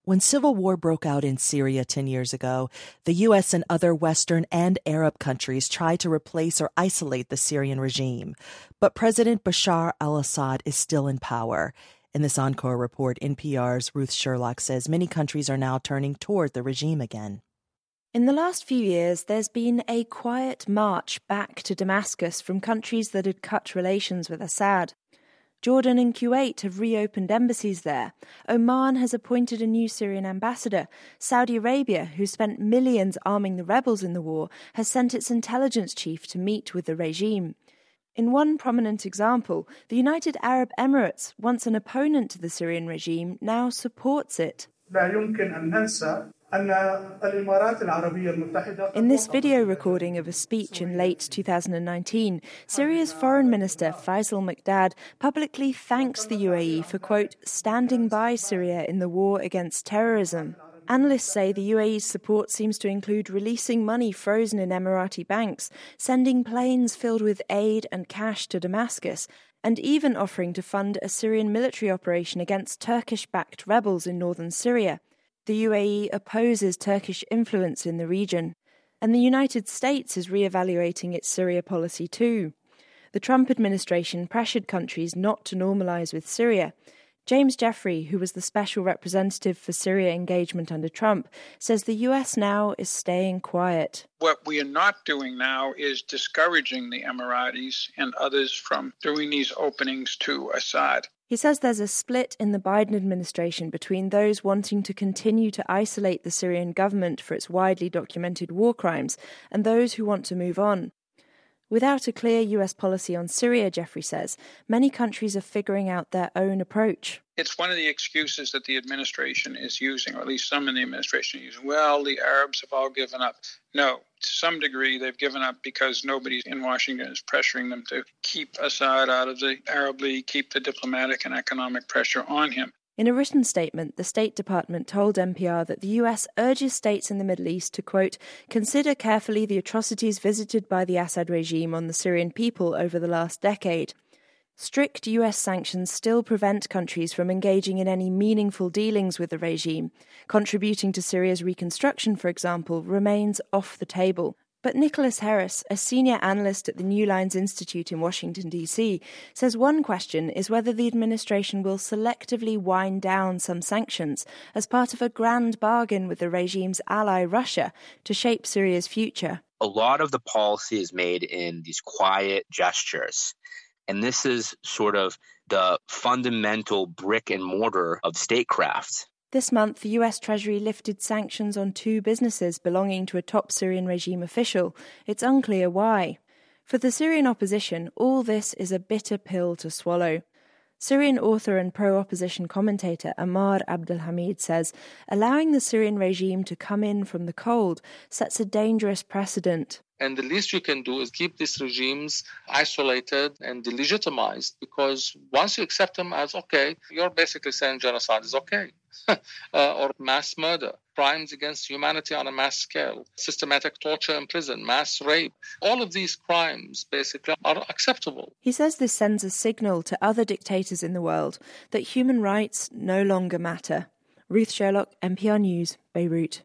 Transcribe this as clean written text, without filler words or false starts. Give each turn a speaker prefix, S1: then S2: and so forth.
S1: When civil war broke out in Syria 10 years ago, the U.S. and other Western and Arab countries tried to replace or isolate the Syrian regime. But President Bashar al-Assad is still in power. In this Encore report, NPR's Ruth Sherlock says many countries are now turning toward the regime again.
S2: In the last few years, there's been a quiet march back to Damascus from countries that had cut relations with Assad. Jordan and Kuwait have reopened embassies there. Oman has appointed a new Syrian ambassador. Saudi Arabia, who spent millions arming the rebels in the war, has sent its intelligence chief to meet with the regime. In one prominent example, the United Arab Emirates, once an opponent to the Syrian regime, now supports it. In this video recording of a speech in late 2019, Syria's Foreign Minister Faisal Muqdad publicly thanks the UAE for, quote, standing by Syria in the war against terrorism. Analysts say the UAE's support seems to include releasing money frozen in Emirati banks, sending planes filled with aid and cash to Damascus, and even offering to fund a Syrian military operation against Turkish-backed rebels in northern Syria. The UAE opposes Turkish influence in the region, and the United States is re-evaluating its Syria policy too. The Trump administration pressured countries not to normalise with Syria. James Jeffrey, who was the special representative for Syria engagement under Trump, says the US now is staying quiet.
S3: What we are not doing now is discouraging the Emiratis and others from doing these openings to Assad.
S2: He says there's a split in the Biden administration between those wanting to continue to isolate the Syrian government for its widely documented war crimes and those who want to move on. Without a clear US policy on Syria, Jeffrey says, many countries are figuring out their own approach.
S3: It's one of the excuses that the administration is using, or at least some in the administration are using. Well, the Arabs have all given up. No, to some degree they've given up because nobody in Washington is pressuring them to keep Assad out of the Arab League, keep the diplomatic and economic pressure on him.
S2: In a written statement, the State Department told NPR that the US urges states in the Middle East to, quote, consider carefully the atrocities visited by the Assad regime on the Syrian people over the last decade. Strict US sanctions still prevent countries from engaging in any meaningful dealings with the regime. Contributing to Syria's reconstruction, for example, remains off the table. But Nicholas Harris, a senior analyst at the New Lines Institute in Washington, D.C., says one question is whether the administration will selectively wind down some sanctions as part of a grand bargain with the regime's ally Russia to shape Syria's future.
S4: A lot of the policy is made in these quiet gestures. And this is sort of the fundamental brick and mortar of statecraft.
S2: This month, the US Treasury lifted sanctions on 2 businesses belonging to a top Syrian regime official. It's unclear why. For the Syrian opposition, all this is a bitter pill to swallow. Syrian author and pro-opposition commentator Ammar Abdelhamid says, allowing the Syrian regime to come in from the cold sets a dangerous precedent.
S5: And the least you can do is keep these regimes isolated and delegitimized, because once you accept them as okay, you're basically saying genocide is okay. Or mass murder, crimes against humanity on a mass scale, systematic torture in prison, mass rape. All of these crimes basically are acceptable.
S2: He says this sends a signal to other dictators in the world that human rights no longer matter. Ruth Sherlock, NPR News, Beirut.